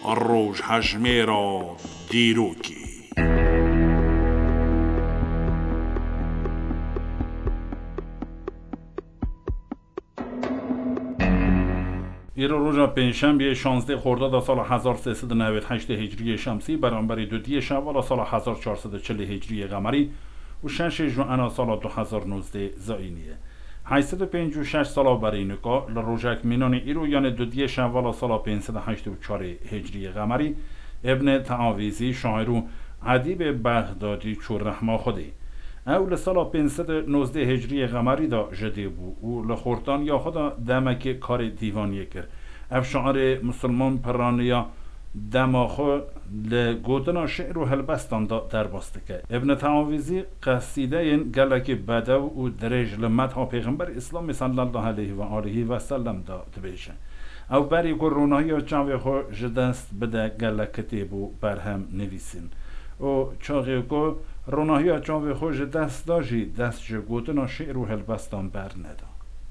روش هجمه را دیروکی. ایرو روز پنجشنبه 16 خرداد سال 1398 هجری شمسی برابر 2 شوال سال 1440 هجری قمری و 6 ژوئن سال 2019 زاینیه. 856 سال برای نکا لروجک مینان ایرو یعنی 2 شوال سال 584 هجری قمری ابن تعاویزی شاعر و ادیب بغدادی چور رحمه خودی اول سال 519 هجری قمری دا جدی بود و لخورتان یا خدا دمک کار دیوانی کرد. اف شاعر مسلمان پرانیا دماخو لگودنا شعر و هلبستان دا در باسته که ابن تعاویزی قصیده این گلک بدو و درج لمدها پیغمبر اسلام صلی الله علیه و آله و سلم دا تبیشه او بری کرونایی چاوی خو جدست بده گلکتی بو برهم نویسین و چاقی که روناهی چاوی خوش دست داشی دست جه گوتنا شعر و هلبستان بر ندا.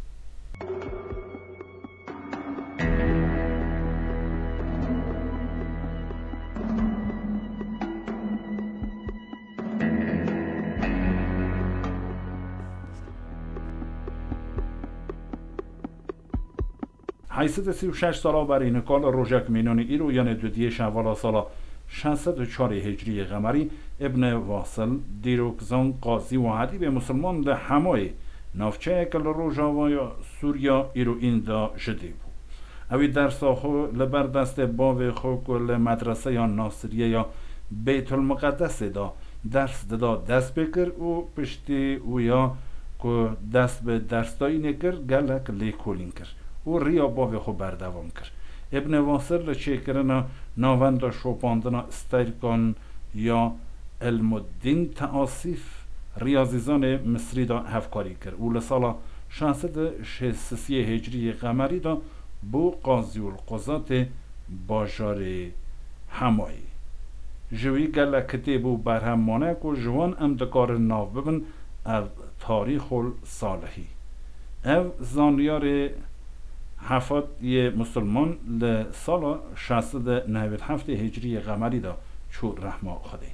حیثت 36 سالا برای نکال روژک مینانی ایرو یعنی 2 شوال سالا 604 هجری قمری ابن واصل دیروکزان قاضی و ادیب مسلمان ده همای نافچه کل روژاوای سوریا ایرو این دا جدی بود. اوی درس خو لبر دست باو خو کل مدرسه یا ناصریه یا بیت المقدس دا درس دا دست بکر و پشتی او یا که دست به درس دایی نکر گلک لیکولین کر و ریا باو خو بردوام کر. ابن واصل چه کرنا ناوند شوپاندنا استایرکان یا علم الدین تآصیف ریاضیزان مصری دا هفکاری کرد و لسالا 663 هجری قمری دا بو قاضی القضات باجار همایی جوی گل کتیبو برهم مانک و جوان امدکار ناو ببن از تاریخ الصالحی او زانیار حفاد یه مسلمان لسال 697 هجری قمری دا چور رحمه خده.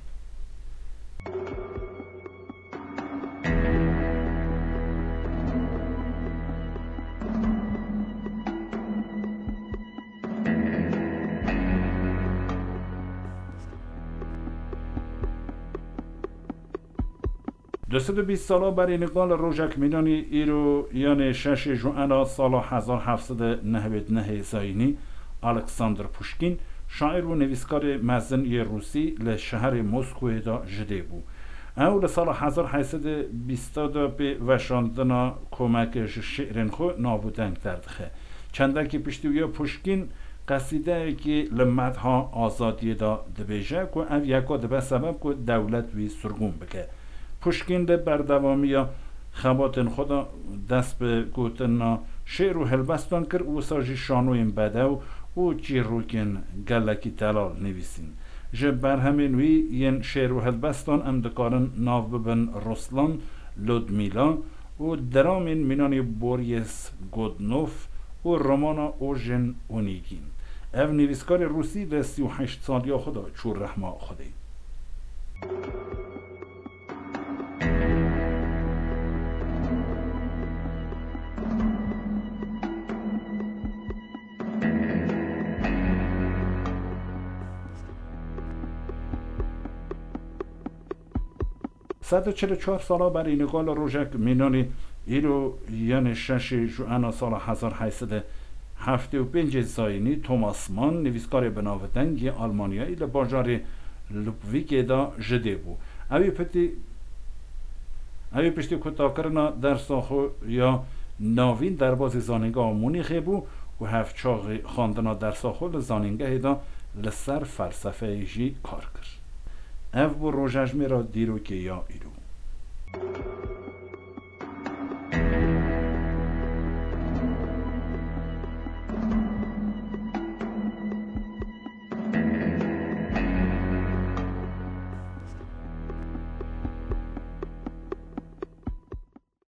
دوست 20 سالا برای نقال روژک مینانی ایرو یعنی 6 ژوئن سال 1799 زاینی الکساندر پوشکین شاعر و نویسکار مزن روسی لشهر مسکو دا جده بود. اول سال 1820 دا به وشاندنا کمک شعرن خو نابودن کرده. چندکی پشتویا پوشکین قصیده که لمدها آزادی دا دبیجه که او یکا دبه سبب که دولت وی سرگون بکه. پوشکین ده بردوامی خباتن خدا دست به گوتن شعر و هلبستان کرد و ساجی شانوین بدو و چی روکن گلکی تلال نویسین. جه برهمین وی ین شعر و هلبستان امدکارن ناو ببن رسلان لودمیلا و درامین مینانی بوریس گودنوف و رومانا اوژن اونیگین. او نویسکار روسی ده 38 سالی خدا چور رحمه خودی. صد و 44 سالا برای نقال روژک مینانی ایرو یعنی 6 ژوئن سال 1875 زاینی توماس مان نویسکار بناودنگی آلمانیایی لباجار لوبویک دا جده بود. اوی پشتی کتا کرنا در ساخو یا ناوین در باز زانینگاه مونیخه بود و هفت چاق خواندنا در ساخو لزانینگاه دا لسر فلسفه جی کار کرد. او بو روژجمی را دیرو که یا ایرو